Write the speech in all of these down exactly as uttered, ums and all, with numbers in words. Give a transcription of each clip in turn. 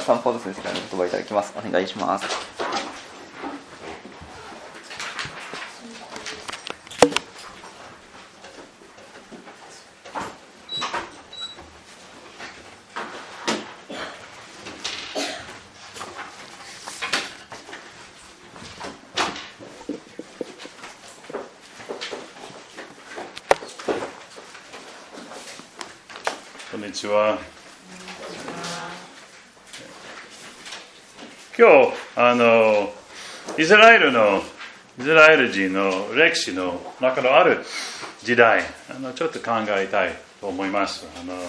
さん歩ずつですから、ね、言葉いただきます。お願いします。 こんにちは。今日あのイスラエルのイスラエル人の歴史の中のある時代、あのちょっと考えたいと思います。あのあの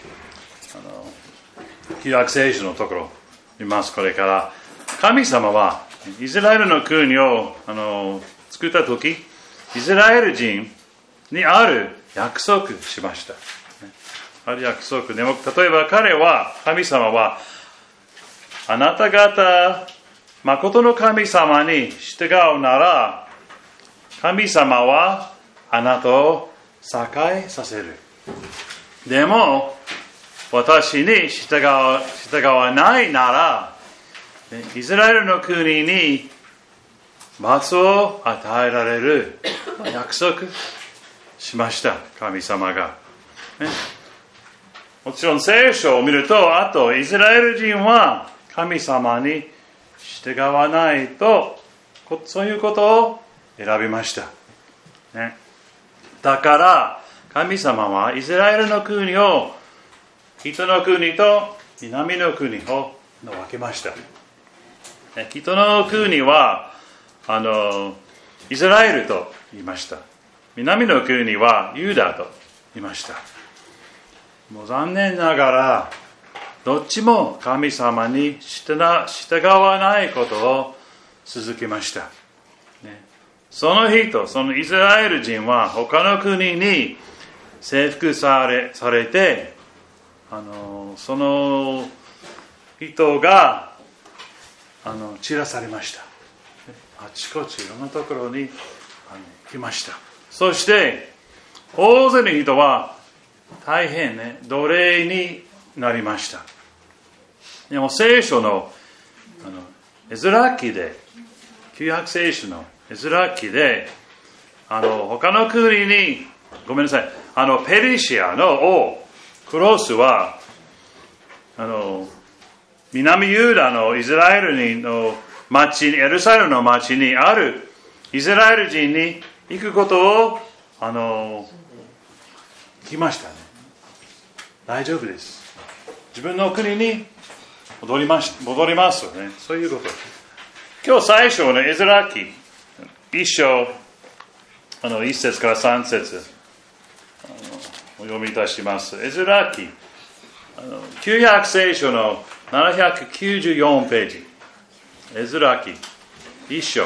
旧約聖書のところ見ます。これから神様はイスラエルの国をあの作った時、イスラエル人にある約束しました。ある約束でも、例えば彼は、神様は、あなた方、誠の神様に従うなら、神様はあなたを栄えさせる。でも、私に従わ、従わないなら、イスラエルの国に罰を与えられる約束しました、神様が。ね、もちろん聖書を見ると、あとイスラエル人は神様に従わないと、そういうことを選びました、ね、だから神様はイスラエルの国を北の国と南の国を分けました。北の国はあのイスラエルと言いました。南の国はユダと言いました。もう残念ながらどっちも神様に従わないことを続けました、ね、その人、そのイスラエル人は他の国に征服され、されて、あのその人があの散らされました。あちこちいろんなところにあの来ました。そして大勢の人は大変ね、奴隷になりました。でも聖書のあのエズラ記で、旧約聖書のエズラ記で、あの他の国に、ごめんなさい、あのペリシアの王クロスはあの南ユダのイスラエルの町、エルサレムの町にあるイスラエル人に行くことをあの来ましたね。大丈夫です。自分の国に戻ります、戻りますよね。そういうこと。今日最初のエズラ記一章、あの一節から三節あのお読みいたします。エズラ記、あの旧約聖書のななひゃくきゅうじゅうよんページ。エズラ記一章、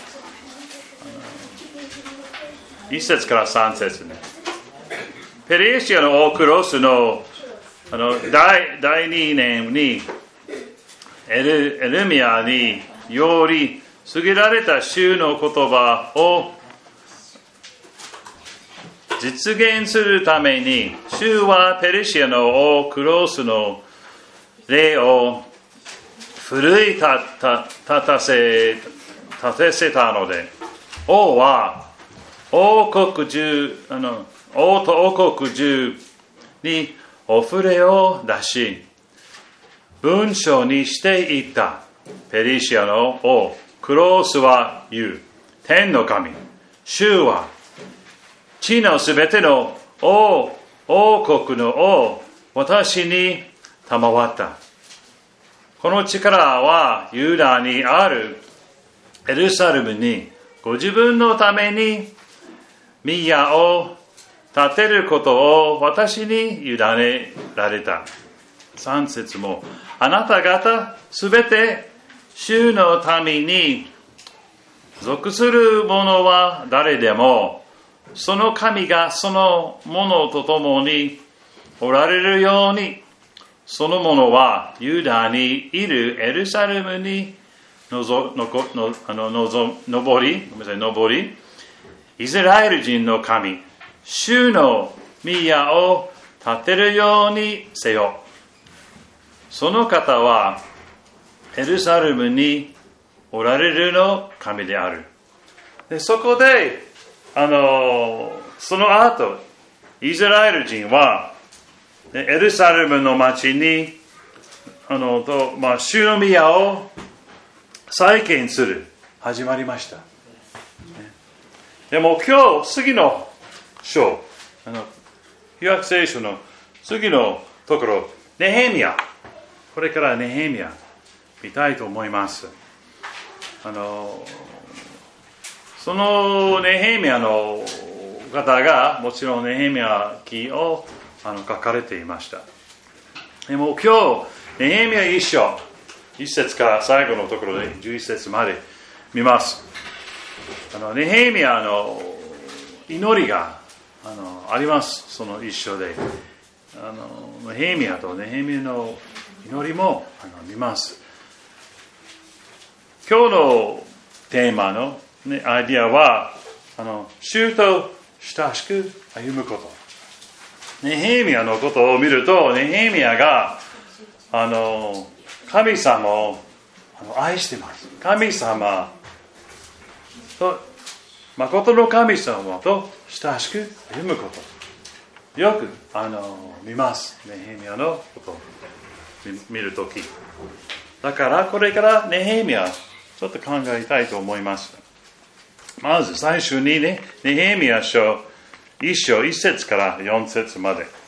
一節から三節ね。ペリシアの王クロスのあの 第, 第二年にエ ル, エルミアにより告げられた主の言葉を実現するために、主はペリシアの王クロスの霊を奮い立たせ立てせたので、王は王国中あの王と王国中にお触れを出し、文書にしていった。ペリシアの王クロスは言う。天の神、主は地のすべての王、王国の王、私に賜った。この力はユダにあるエルサレムにご自分のために宮を建てることを私に委ねられた。三節も、あなた方すべて主の民に属する者は誰でも、その神がその者と共におられるように、その者はユダにいるエルサレムにのぞのこのあののぞ登り、ごめんなさい、登り、イスラエル人の神、主の宮を建てるようにせよ。その方はエルサレムにおられるの神である。でそこであのその後イスラエル人はエルサレムの町にあのと、まあ、主の宮を再建する始まりました。でも今日次の章、あの旧約聖書の次のところ、ネヘミヤ、これからネヘミヤ見たいと思います。あのそのネヘミヤの方がもちろんネヘミヤ記をあの書かれていました。でも今日ネヘミヤ一章一節から最後のところでじゅう一節まで見ます。あのネヘミヤの祈りがあのあります。その一章であのネヘミヤとネヘミヤの祈りもあの見ます。今日のテーマの、ね、アイディアはあの主と親しく歩むこと。ネヘミヤのことを見ると、ネヘミヤがあの神様を愛しています。神様と誠の神様と親しく歩むこと。よくあの見ます。ネヘミヤのことを見るとき。だからこれからネヘミヤちょっと考えたいと思います。まず最初にね、ネヘミヤ書一章一節から四節まで。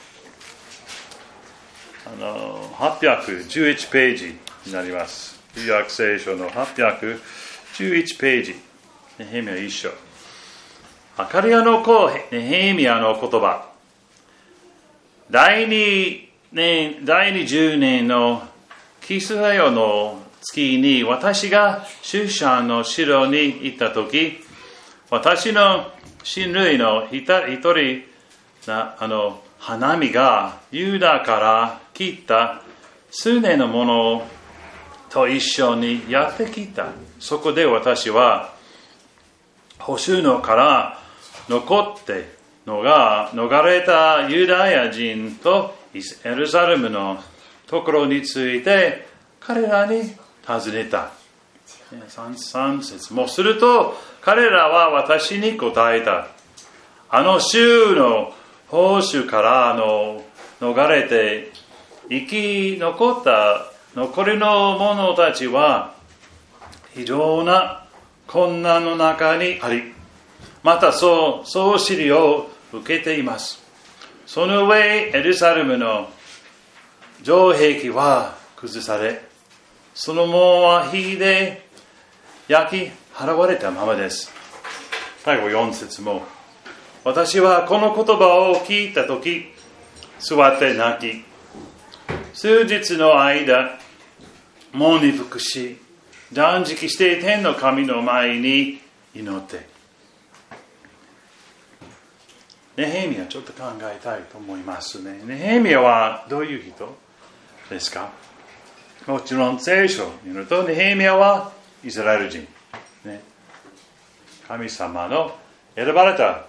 あのはっぴゃくじゅういちページになります。旧約聖書のはっぴゃくじゅういちページ。ネヘミヤ一章。アカリヤの子ネヘミヤの言葉。第二年、第二十年のキスハヨの月に私がシュシャンの城に行ったとき、私の親類の一人なあの花見がユダから来た数年のものと一緒にやってきた。そこで私は捕囚のから残ってのが逃れたユダヤ人とエルサレムのところについて彼らに尋ねた。三節もすると彼らは私に答えた。あの州の報酬からの逃れて生き残った残りの者たちは非常な困難の中にあり、またそう、総知りを受けています。その上、エルサレムの城壁は崩され、その門は火で焼き払われたままです。最後よん節も、私はこの言葉を聞いたとき、座って泣き、数日の間、門に服し、断食して天の神の前に祈って、ネヘミヤちょっと考えたいと思いますね。ネヘミヤはどういう人ですか？もちろん聖書によるとネヘミヤはイスラエル人、ね、神様の選ばれた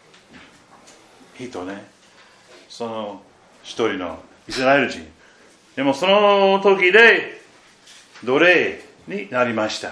人ね、その一人のイスラエル人。でもその時で奴隷になりました。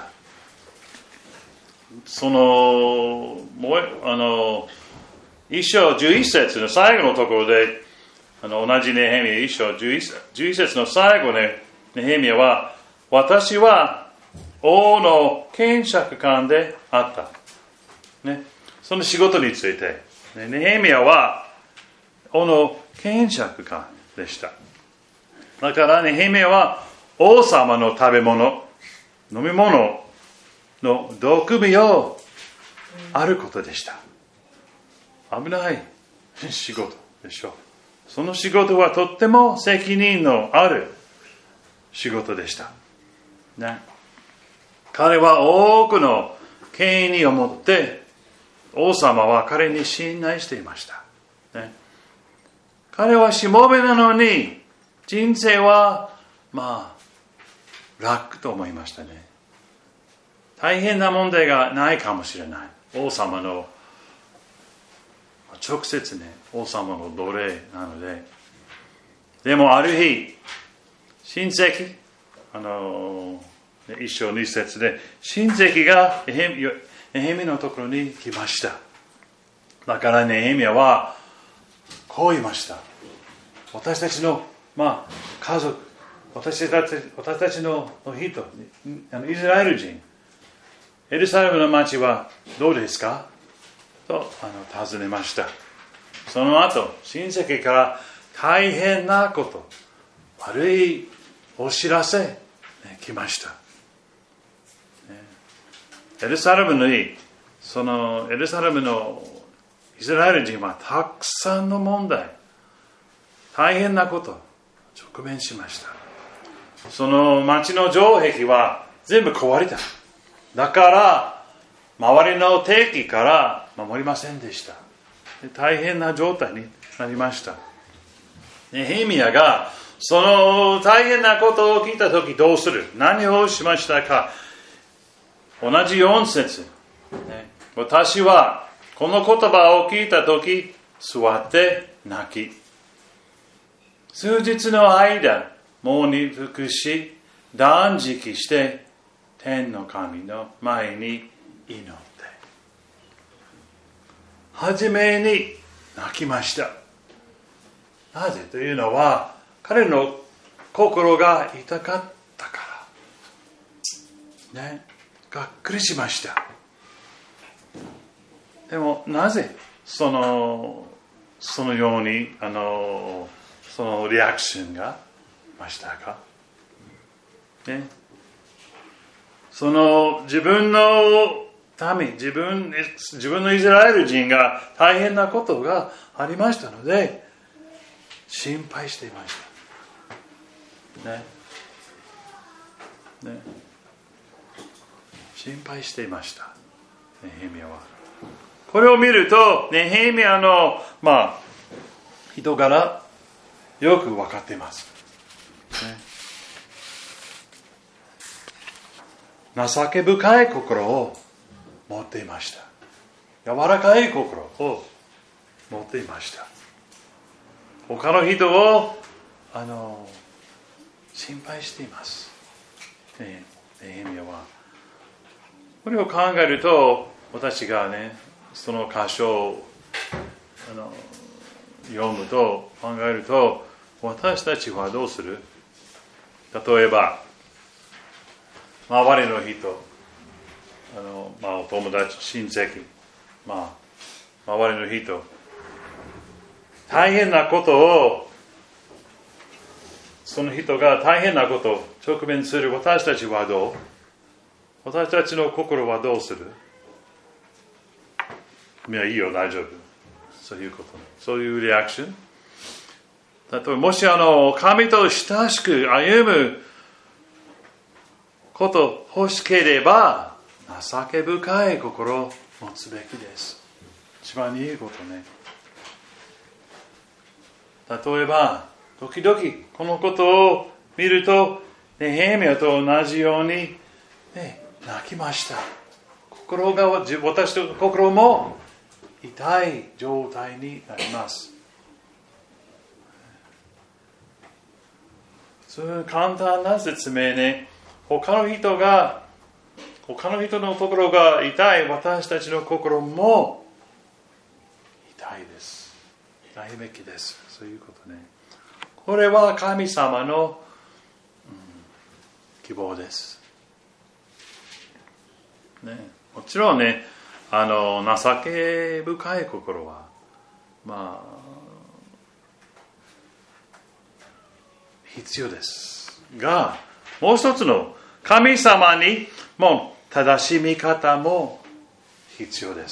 そのもうあの一章十一節の最後のところで、あの同じネヘミヤ一章十一節の最後で、ネヘミヤは私は王の検察官であった、ね、その仕事について、ね、ネヘミヤは王の検察官でした。だからネヘミヤは王様の食べ物、飲み物の毒味をあることでした。危ない仕事でしょう。その仕事はとっても責任のある仕事でした、ね、彼は多くの権威を持って王様は彼に信頼していました、ね、彼はしもべなのに人生はまあ楽と思いましたね。大変な問題がないかもしれない。王様の直接ね、王様の奴隷なので。でもある日、親戚、あの一章二節で、親戚がネヘミのところに来ました。だからネヘミヤはこう言いました。私たちの、まあ、家族、私たち、私たちの人、イスラエル人、エルサレムの町はどうですかとあの尋ねました。その後、親戚から大変なこと、悪いお知らせ、ね、来ました。エルサレムに、そのエルサレムのイスラエル人はたくさんの問題、大変なこと直面しました。その町の城壁は全部壊れた。だから周りの敵から守りませんでした。大変な状態になりました。ネヘミヤがその大変なことを聞いたときどうする？何をしましたか？同じよん節、ね、私はこの言葉を聞いたとき座って泣き、数日の間喪に服し断食して天の神の前に祈って、はじめに泣きました。なぜというのは、彼の心が痛かったからね、がっくりしました。でもなぜそのそのようにあのそのリアクションがましたか、ね、その自分の民、自分自分のイスラエル人が大変なことがありましたので心配していましたね。ね、心配していました、ネヘミヤは。これを見ると、ネヘミヤの、まあ、人柄、よく分かっています。ね、情け深い心を持っていました。柔らかい心を持っていました。他の人を、あの、心配しています。ね、ネヘミヤは。これを考えると、私がね、その箇所をあの読むと考えると、私たちはどうする？例えば、周りの人、あのまあ、お友達、親戚、まあ、周りの人、大変なことを、その人が大変なことを直面する私たちはどう？私たちの心はどうする？いや、いいよ、大丈夫。そういうことね。そういうリアクション。例えば、もしあの、神と親しく歩むこと欲しければ、情け深い心を持つべきです。一番いいことね。例えば、時々このことを見ると、ネヘミヤと同じように、ね、泣きました。心が、私の心も痛い状態になります。そういう簡単な説明ね、他の人が、他の人のところが痛い私たちの心も痛いです。痛いべきです。そういうことね。これは神様の、うん、希望です。ね、もちろんね、あの情け深い心はまあ必要ですが、もう一つの神様にも正しい見方も必要です。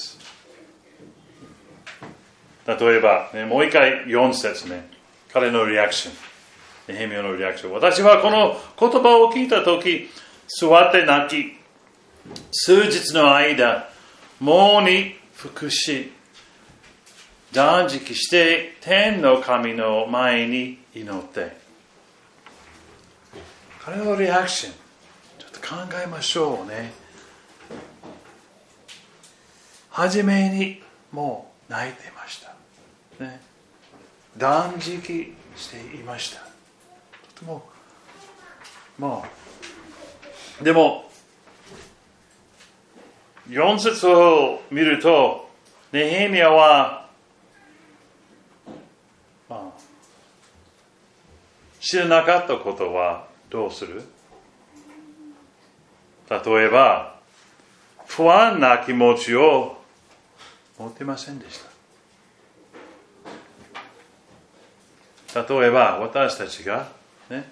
例えば、ね、もう一回よん節ね、彼のリアクション、ネヘミヤのリアクション。私はこの言葉を聞いたとき、座って泣き、数日の間、喪に服し、断食して天の神の前に祈って。彼のリアクション、ちょっと考えましょうね。はじめにもう泣いていました。ね、断食していました。とても、まあ、 でもよん節を見るとネヘミヤは、まあ、知らなかったことはどうする？例えば不安な気持ちを持ってませんでした。例えば私たちがね、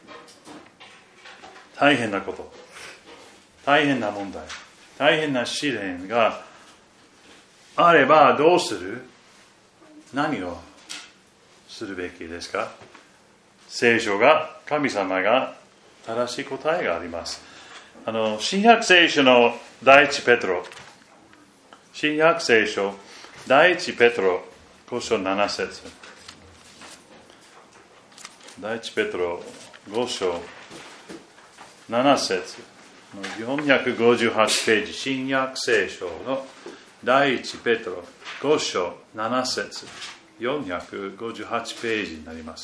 大変なこと、大変な問題、大変な試練があればどうする？何をするべきですか？聖書が、神様が正しい答えがあります。あの新約聖書の第一ペテロ、新約聖書第一ペテロご章なな節、第一ペテロご章なな節、よんひゃくごじゅうはちページ、新約聖書の第一ペテロご章なな節、よんひゃくごじゅうはちページになります。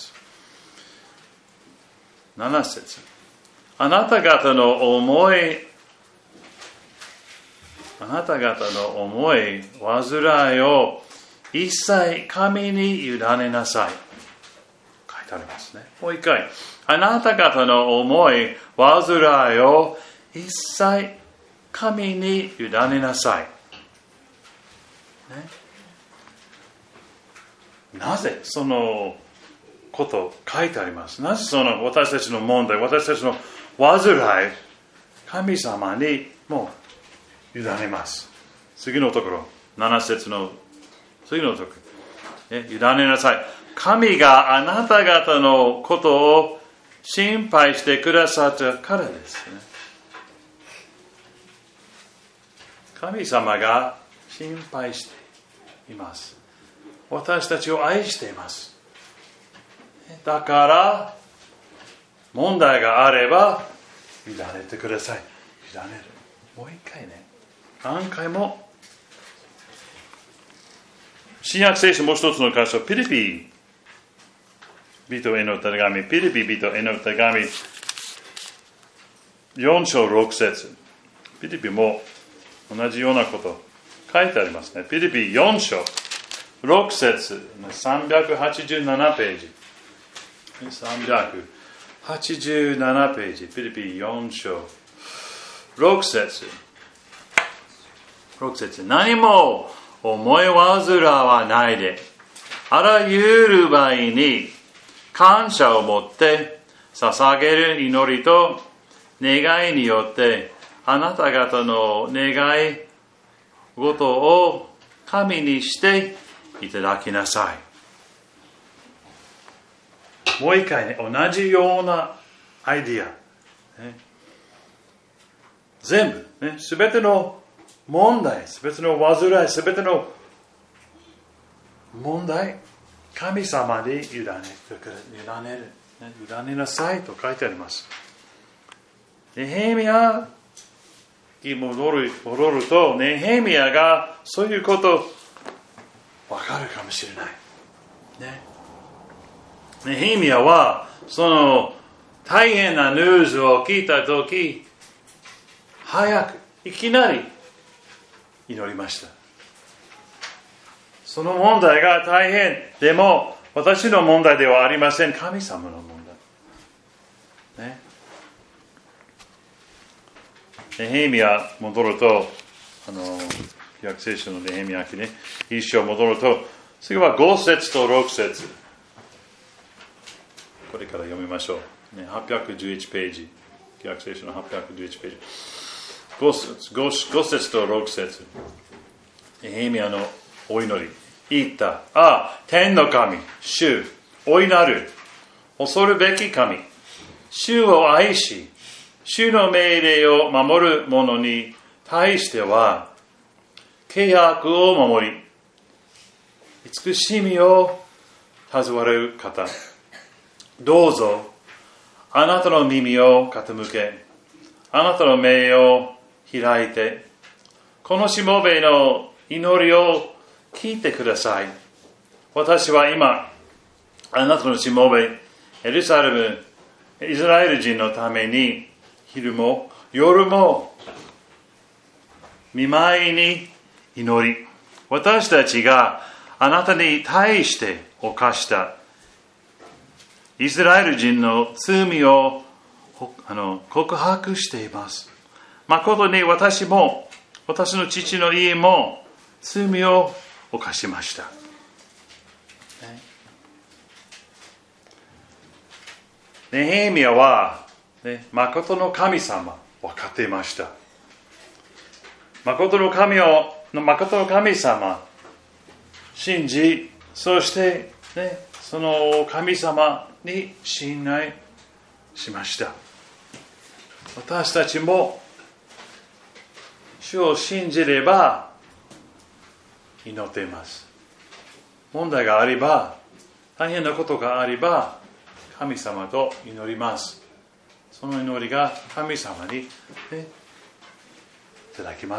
なな節、あなた方の思い、あなた方の思い、煩いを一切神に委ねなさい。書いてありますね。もう一回。あなた方の思い、煩いを一切神に委ねなさい。ね、なぜそのこと書いてあります？なぜその私たちの問題、私たちの煩い、神様にもう委ねます。次のところ、なな節の次のところ、ね、委ねなさい。神があなた方のことを心配してくださったからですね。神様が心配しています。私たちを愛しています。だから問題があれば委ねてください。委ねる。もう一回ね。何回も。新約聖書もう一つの箇所、ピリピ人への手紙、ピリピ人への手紙よん章ろく節、ピリピも同じようなこと書いてありますね。ピリピよん章ろく節、さんびゃくはちじゅうななページ、さんびゃくはちじゅうななページ、ピリピよん章ろく節、ろく節、何も思い煩わないで、あらゆる場合に感謝を持って捧げる祈りと願いによってあなた方の願い事を神にしていただきなさい。もう一回ね、同じようなアイディア、ね、全部ね、すべての問題、すべての煩い、すべての問題、神様に委ねてくれ、委ねる、ね、委ねなさいと書いてあります。ネヘミヤに戻る、戻ると、ネヘミヤがそういうことわかるかもしれない。ね。ネヘミヤはその大変なニュースを聞いたとき、早くいきなり祈りました。その問題が大変でも私の問題ではありません。神様の問題。ね。ネヘミヤ戻ると、あの旧約聖書のネヘミヤ記ね、一章戻ると、次はご節とろく節。これから読みましょう。ね、はっぴゃくじゅういちページ。旧約聖書のはっぴゃくじゅういちページ。ご節、ご節とろく節。ネヘミヤのお祈り。言った。ああ、天の神、主、お祈る。恐るべき神。主を愛し、主の命令を守る者に対しては、契約を守り、慈しみを尋われる方。どうぞ、あなたの耳を傾け、あなたの目を開いて、このしもべの祈りを聞いてください。私は今、あなたのしもべ、エルサレム、イスラエル人のために昼も夜も見舞いに祈り、私たちがあなたに対して犯したイスラエル人の罪をあの告白しています。誠に私も私の父の家も罪を犯しました。ネヘミヤは、ね、誠の神様分かっていました。誠の神を誠の神様信じ、そして、ね、その神様に信頼しました。私たちも主を信じれば祈っています。問題があれば、大変なことがあれば神様と祈ります。その祈りが神様に、ね、いただきます。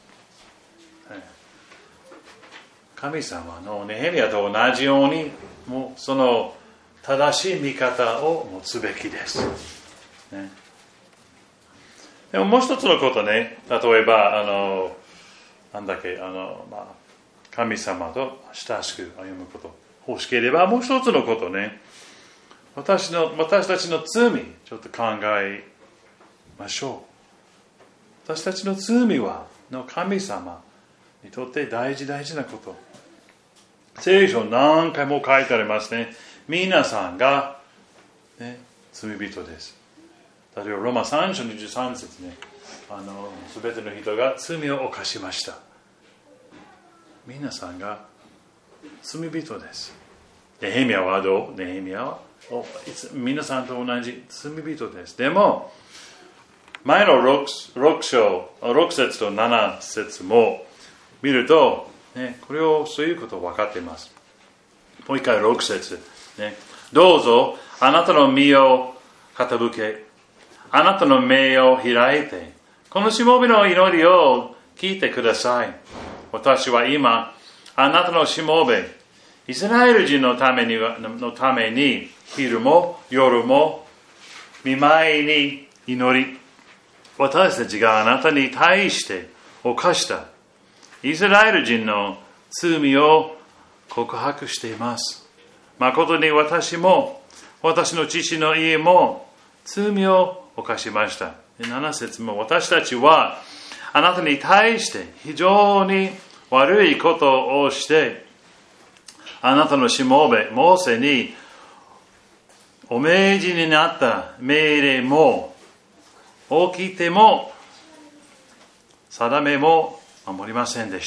神様のネヘミヤと同じように、もうその正しい見方を持つべきです。ね、でももう一つのことね、例えばあのなんだっけあの、まあ、神様と親しく歩むこと欲しければ、もう一つのことね、私の私たちの罪ちょっと考えましょう。私たちの罪はの神様にとって大事大事なこと。聖書何回も書いてありますね。皆さんが、ね、罪人です。例えばローマさん章にじゅうさん節ね、あの全ての人が罪を犯しました。皆さんが罪人です。ネヘミヤはどう？ネヘミヤは皆さんと同じ罪人です。でも前の 6, 6章ろく節となな節も見ると、ね、これをそういうことを分かっています。もう一回ろく節、ね、どうぞあなたの身を傾け、あなたの目を開いて、このしもべの祈りを聞いてください。私は今あなたのしもべイスラエル人のためにのために昼も夜も見舞いに祈り、私たちがあなたに対して犯したイスラエル人の罪を告白しています。誠に私も私の父の家も罪を犯しました。なな節も、私たちはあなたに対して非常に悪いことをして、あなたのしもべモーセにお命じになった命令も起きても定めも守りませんでした。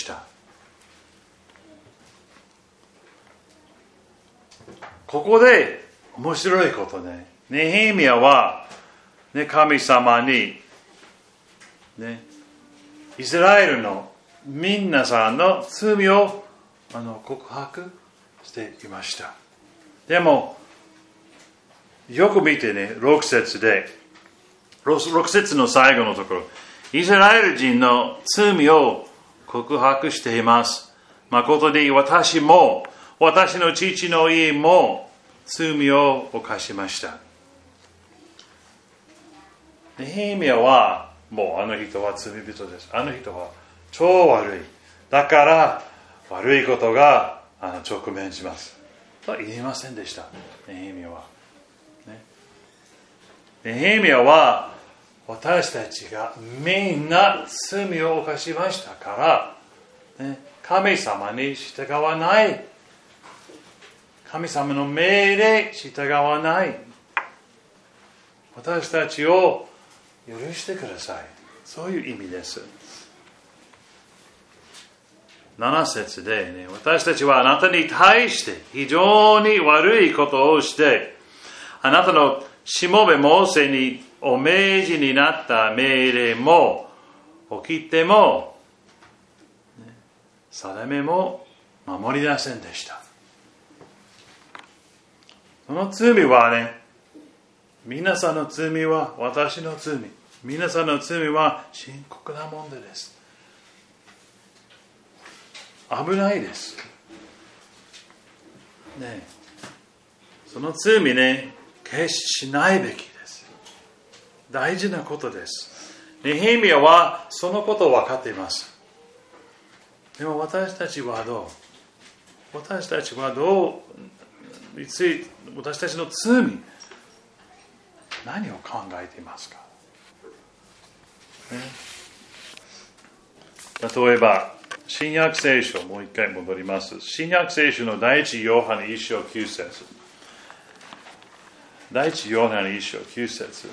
ここで面白いことね、ネヘミヤは、ね、神様に、ね、イスラエルの皆さんの罪をあの告白していました。でもよく見てね、ろく節でろく節の最後のところ、イスラエル人の罪を告白しています。誠に私も私の父の家も罪を犯しました。ネヘミヤはもうあの人は罪人です。あの人は超悪い。だから悪いことがあの直面します。と言いませんでした。ネヘミヤは。ね、ネヘミヤは私たちがみんな罪を犯しましたから、ね、神様に従わない。神様の命令従わない。私たちを許してください。そういう意味です。なな節で、ね、私たちはあなたに対して非常に悪いことをして、あなたのしもべモーセにお命じになった命令も起きても、ね、定めも守りませんでした。その罪はね、皆さんの罪は私の罪、皆さんの罪は深刻な問題です。危ないです。ね、その罪ね、決しないべきです。 大事なことです。ネヘミヤはそのことを分かっています。でも私たちはどう私たちはどうについて、私たちの罪、何を考えていますか、ね、例えば新約聖書、もう一回戻ります。新約聖書の第一ヨハネ一章九節。第一ヨハネ一章九節。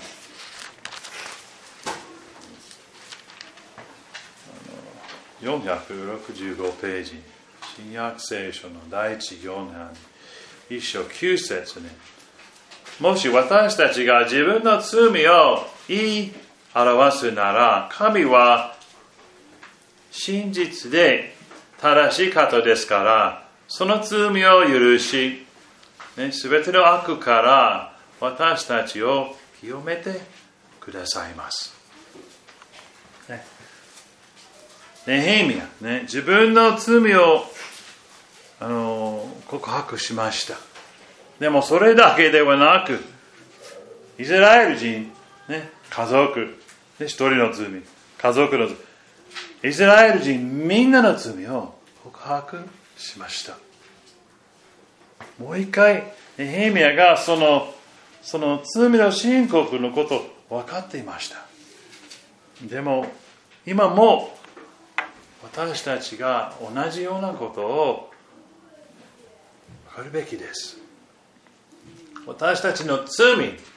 よんひゃくろくじゅうごページ。新約聖書の第一ヨハネ一章九節ね。もし私たちが自分の罪を言い表すなら、神は真実で正しい方ですから、その罪を許し、すべての悪から私たちを清めてくださいます。ね、ネヘミヤ、ね、自分の罪をあの告白しました。でもそれだけではなく、イスラエル人、ね、家族、ね、一人の罪、家族の罪、イスラエル人みんなの罪を告白しました。もう一回、ネヘミヤがその、その罪の申告のことを分かっていました。でも、今も私たちが同じようなことを分かるべきです。私たちの罪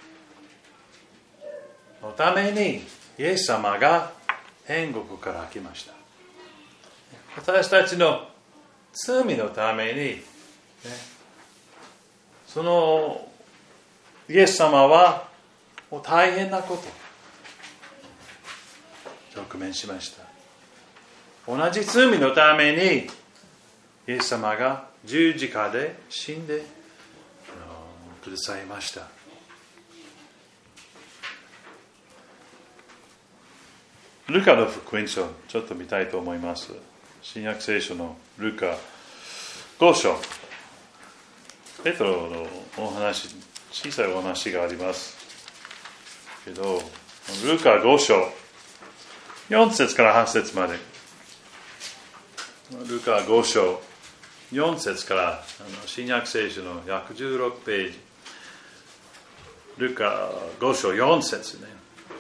のためにイエス様が天国から来ました。私たちの罪のために、ね、そのイエス様は大変なこと直面しました。同じ罪のためにイエス様が十字架で死んでくださいました。ルカの福音書、ちょっと見たいと思います。新約聖書のルカご章。ペトロのお話、小さいお話がありますけど、ルカご章、よん節からはち節まで。ルカご章、よん節から新約聖書のひゃくじゅうろくページ。ルカご章よん節ね。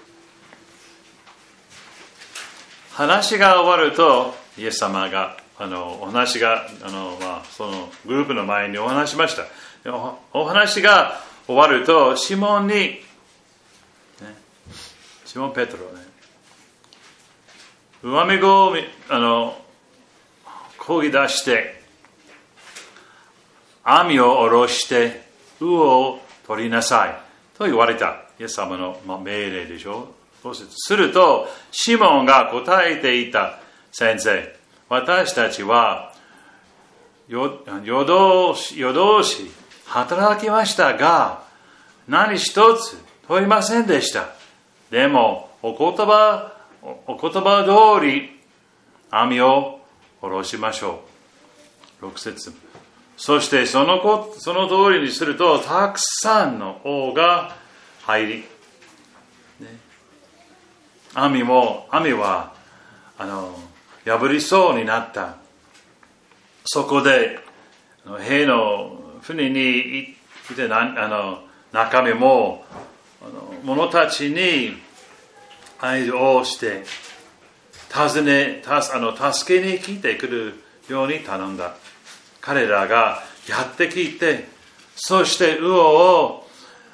話が終わると、イエス様が、あの、お話が、あの、まあ、そのグループの前にお話しました。お, お話が終わると、シモンに、ね、シモン・ペトロね、上目語を、あの、こぎ出して、網を下ろして、魚を取りなさい。と言われた。イエス様の、まあ、命令でしょ。すると、シモンが答えていた。先生、私たちは夜通し、夜通し働きましたが、何一つ取りませんでした。でも、お言葉、お言葉通り、網を下ろしましょう。ろく節。そしてそのこ、その通りにすると、たくさんの王が入り、ね、網も、網は、あの、破りそうになった。そこで、兵の船にいて、あの中身も、あの者たちに合図をして、尋ね、たあの助けに来てくるように頼んだ。彼らがやってきて、そして魚を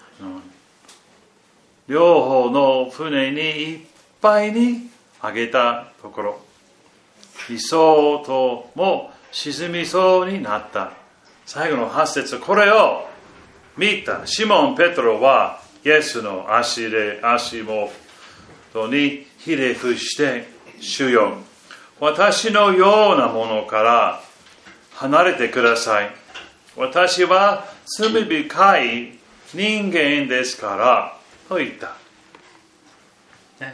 両方の船にいっぱいにあげたところ、理想とも沈みそうになった。最後のはち節、これを見たシモン・ペトロはイエスの足で足元にひれ伏して、主よ、私のようなものから離れてください。私は罪深い人間ですからと言った、ね、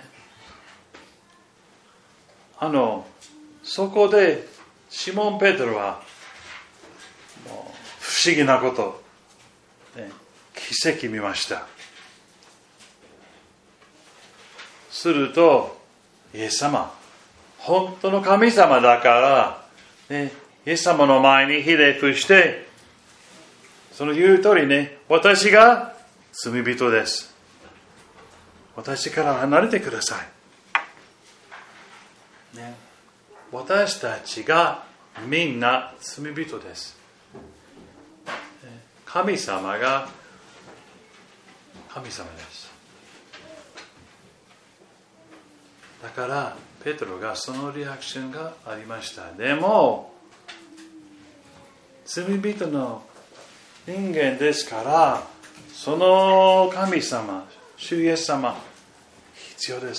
あのそこでシモン・ペトロはもう不思議なこと、ね、奇跡見ました。 すると、イエス様、本当の神様だから、ね、イエス様の前にひれ伏して、その言う通りね、私が罪人です。私から離れてください。ね、私たちがみんな罪人です。神様が神様です。だからペテロがそのリアクションがありました。でも罪人の人間ですから、その神様、主イエス様必要です。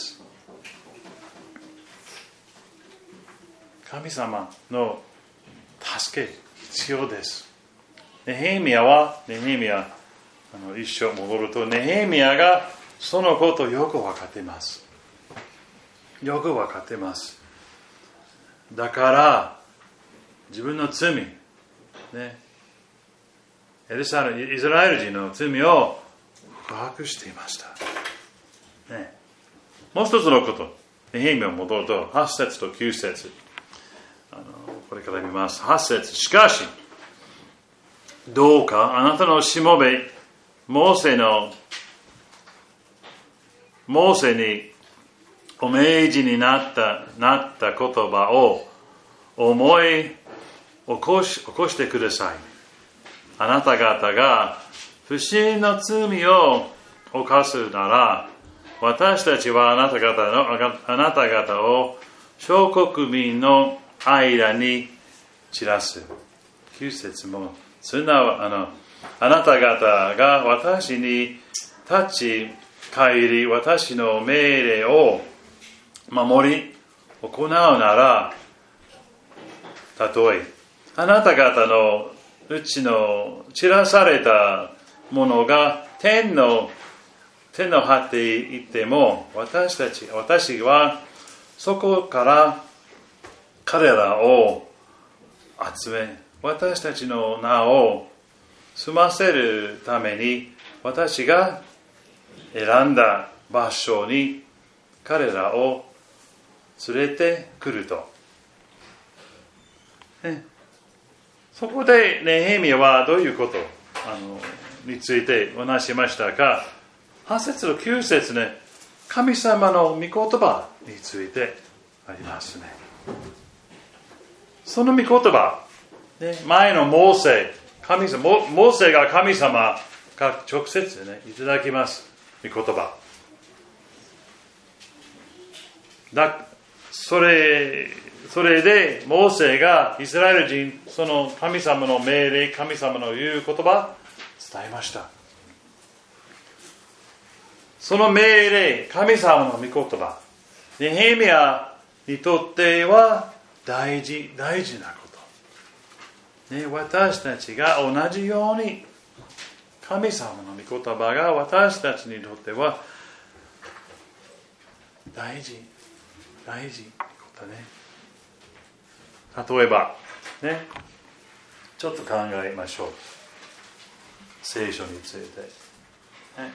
神様の助け必要です。ネヘミヤは、ネヘミヤ、あの一生戻ると、ネヘミヤがそのことをよく分かっています。よく分かっています。だから、自分の罪、ね、エルサレム、イスラエル人の罪を告白していました。ね、もう一つのこと、ネヘミヤを戻ると、はち節ときゅう節。あのこれから見ます。はち節。しかし、どうかあなたのしもべモーセのモーセにお命じになったなった言葉を思い起こし、起こしてください。あなた方が不信の罪を犯すなら、私たちはあなた方のあなた方を諸国民の間に散らす。きゅう節もすなわあのあなた方が私に立ち返り、私の命令を守り行うなら、たとえあなた方のうちの散らされたものが天の手の張っていっても、私たち私はそこから彼らを集め、私たちの名を済ませるために、私が選んだ場所に彼らを連れてくると。ね、そこでネヘミヤはどういうことあのについてお話しましたか。はち節ときゅう節ね、神様の御言葉についてありますね。その御言葉、ね、前のモーセ、神様、モーセが神様が直接ね、いただきます。御言葉。だ、それ、それで、モーセがイスラエル人、その神様の命令、神様の言う言葉、伝えました。その命令、神様の御言葉、ネヘミヤにとっては大事、大事なこと。ね、私たちが同じように、神様の御言葉が私たちにとっては大事、大事なことね。例えば、ね、ちょっと考えましょう。聖書について。ね、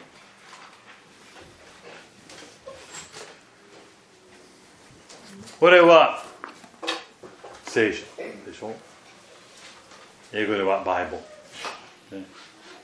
これは聖書でしょ。英語ではバイブル。ね、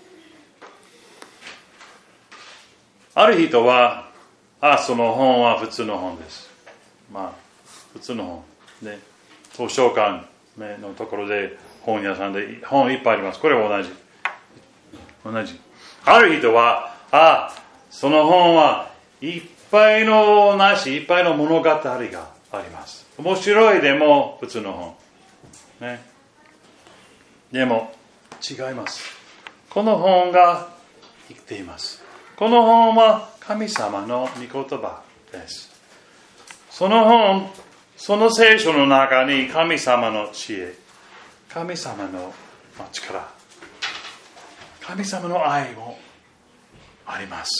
ある人は、あ、その本は普通の本です。まあ、普通の本。ね、図書館のところで本屋さんで本いっぱいあります。これは同じ。同じ。ある人は、あ、その本はいっぱいのなし、いっぱいの物語があります。面白いでも普通の本。ね。でも違います。この本が生きています。この本は神様の御言葉です。その本、その聖書の中に神様の知恵、神様の力、神様の愛もあります。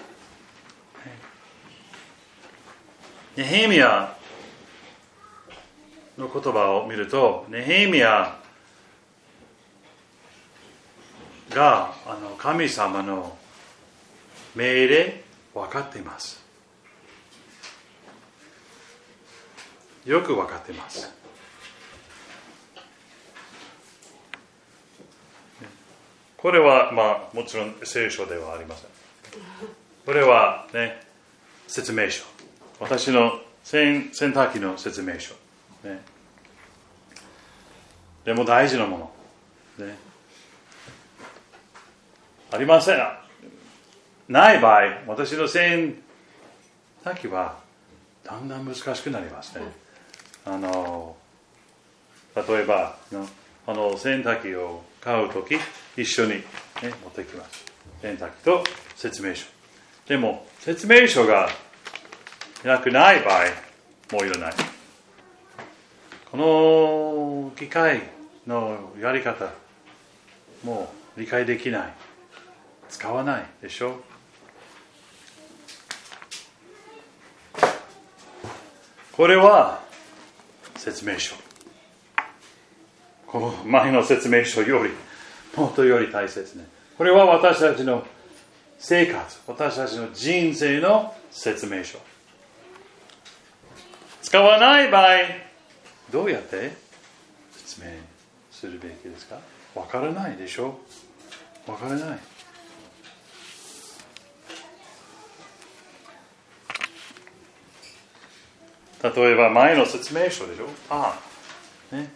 ネヘミヤの言葉を見ると、ネヘミヤがあの神様の命令分かっています。 よく分かっています。これは、まあ、もちろん聖書ではありません。これはね、説明書。私の洗濯機の説明書。ね、でも大事なもの。ね、ありません。ない場合、私の洗濯機はだんだん難しくなりますね。あの例えばのあの洗濯機を買うとき、一緒に、ね、持ってきます。洗濯機と説明書。でも、説明書がなくない場合、もういらない。この機械のやり方、もう理解できない。使わないでしょ。これは説明書。この前の説明書よりもっとより大切ね。これは私たちの生活、私たちの人生の説明書。使わない場合、どうやって説明するべきですか？わからないでしょ？わからない。例えば前の説明書でしょ。ああ、ね。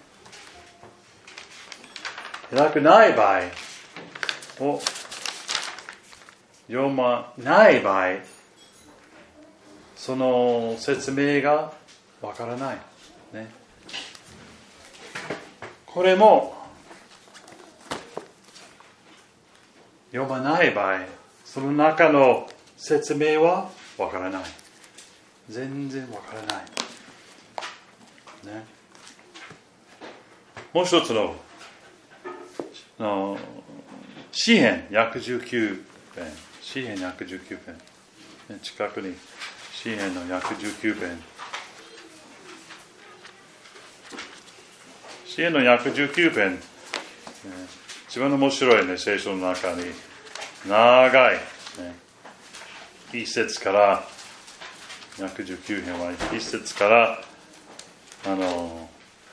偉くない場合を読まない場合、その説明がわからない。ね。これも読まない場合、その中の説明はわからない。全然わからない。ね。もう一つの、の詩編ひゃくじゅうきゅう編、詩編ひゃくじゅうきゅう編、近くに詩編のひゃくじゅうきゅう編、詩編のひゃくじゅうきゅう編、一番面白いね、聖書の中に長い、ね、一節からひゃくじゅうきゅう編は一節からあの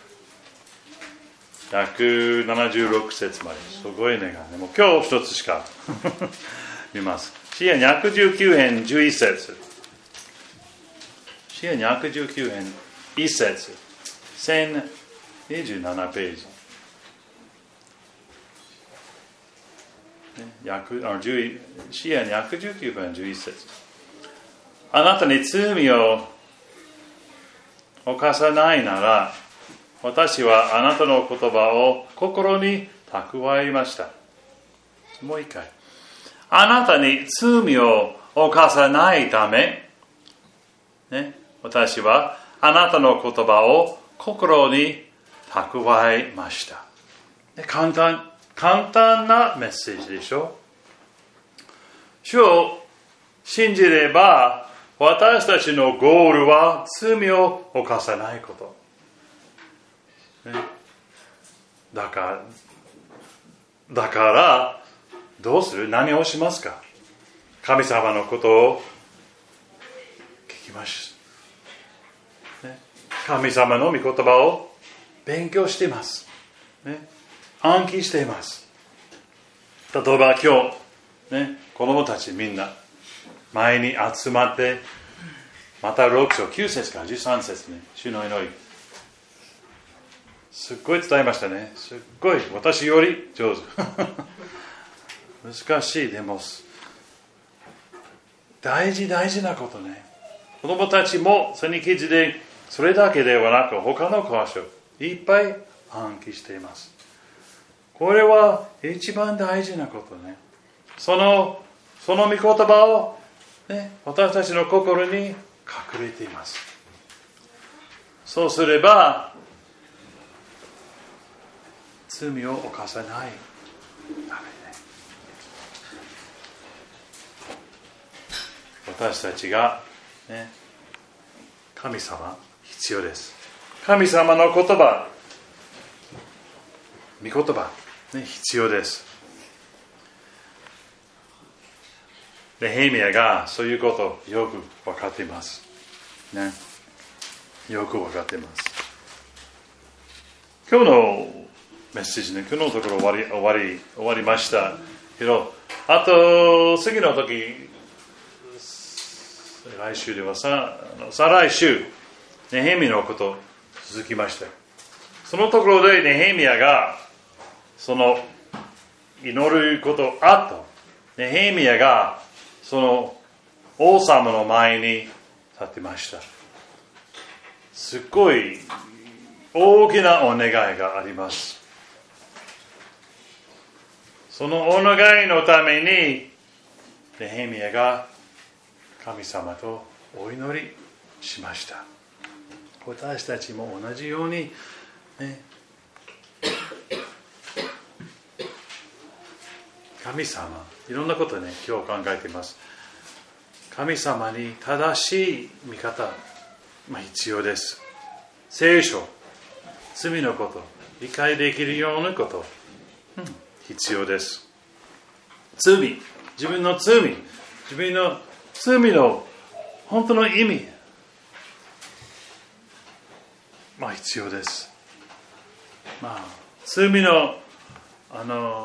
ひゃくななじゅうろく節まで、すごいね。もう今日一つしか見ます。詩編ひゃくじゅうきゅう編じゅういち節。詩編ひゃくじゅうきゅう編いち節。せんにじゅうななページ。詩編ひゃくじゅうきゅう編じゅういち節。あなたに罪を犯さないなら、私はあなたの言葉を心に蓄えました。もう一回。あなたに罪を犯さないため、ね、私はあなたの言葉を心に蓄えました。簡単、簡単なメッセージでしょ。主を信じれば、私たちのゴールは罪を犯さないこと。ね、だから、だから、どうする？何をしますか？神様のことを聞きます。ね、神様の御言葉を勉強しています。ね、暗記しています。例えば今日、ね、子供たちみんな前に集まって、またろく章きゅう節からじゅうさん節ね、主の祈り。すっごい伝えましたね。すっごい、私より上手。難しい、でも、大事大事なことね。子供たちもその記事で、それだけではなく、他の箇所、いっぱい暗記しています。これは一番大事なことね。その、その御言葉を、ね、私たちの心に隠れています。そうすれば、罪を犯さないためね。私たちが、ね、神様必要です。神様の言葉、御言葉、ね、必要です。ネヘミヤがそういうことをよく分かっています。ね、 よく分かっています。今日のメッセージね、今日のところ終わり終わり終わりましたけど、あと次の時、来週ではさ、再来週、ネヘミのこと続きました。そのところでネヘミヤがその祈ることあと、ネヘミヤがその王様の前に立ってました。すっごい大きなお願いがあります。そのお願いのためにネヘミヤが神様とお祈りしました。私たちも同じように、ね、神様、いろんなことね、今日考えています。神様に正しい見方、まあ、必要です。聖書、罪のこと、理解できるようなこと、うん、必要です。罪、自分の罪、自分の罪の本当の意味、まあ必要です。まあ罪のあの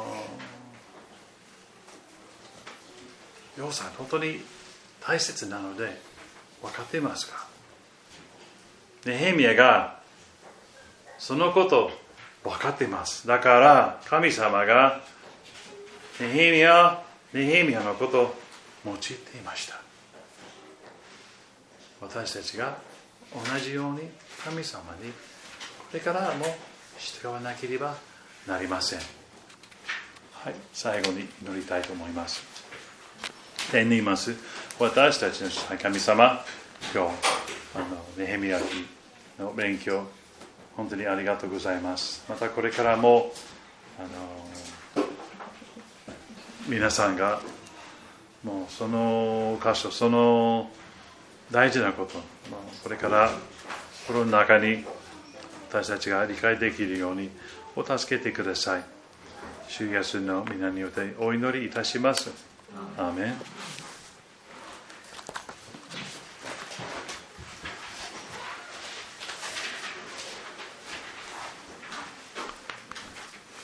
要素は本当に大切なので分かっていますか？ネヘミヤがそのこと分かっています。だから神様がネヘミヤネヘミヤのことを用いていました。私たちが同じように神様にこれからも従わなければなりません。はい、最後に祈りたいと思います。天にいます私たちの神様、今日あのネヘミヤ記の勉強本当にありがとうございます。またこれからもあの皆さんがもうその箇所、その大事なこと、これから心の中に私たちが理解できるようにお助けてください。主イエスの皆によってお祈りいたします。アーメン。